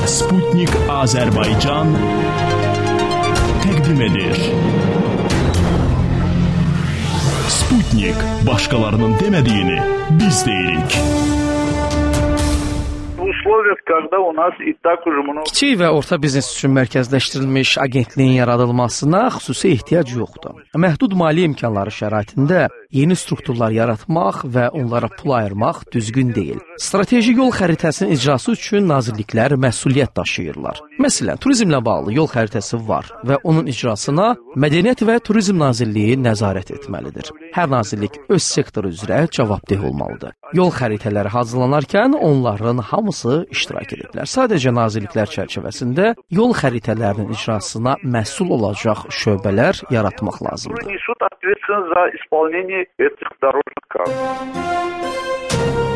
Sputnik Azərbaycan təqdim edir. Sputnik, başqalarının demədiyini biz deyirik. Kiçik və orta biznes üçün mərkəzləşdirilmiş agentliyin yaradılmasına xüsusi ehtiyac yoxdur. Məhdud maliyyə imkanları şəraitində yeni strukturlar yaratmaq və onlara pul ayırmaq düzgün deyil. Strateji yol xəritəsinin icrası üçün nazirliklər məsuliyyət daşıyırlar. Məsələn, turizmlə bağlı yol xəritəsi var və onun icrasına Mədəniyyət və Turizm Nazirliyi nəzarət etməlidir. Hər nazirlik öz sektoru üzrə cavabdeh olmalıdır. Yol xəritələri hazırlanarkən onların hamısı iştirak ediblər. Sadəcə nazirliklər çərçivəsində yol xəritələrinin icrasına məsul olacaq şöbələr yaratmaq lazımdır.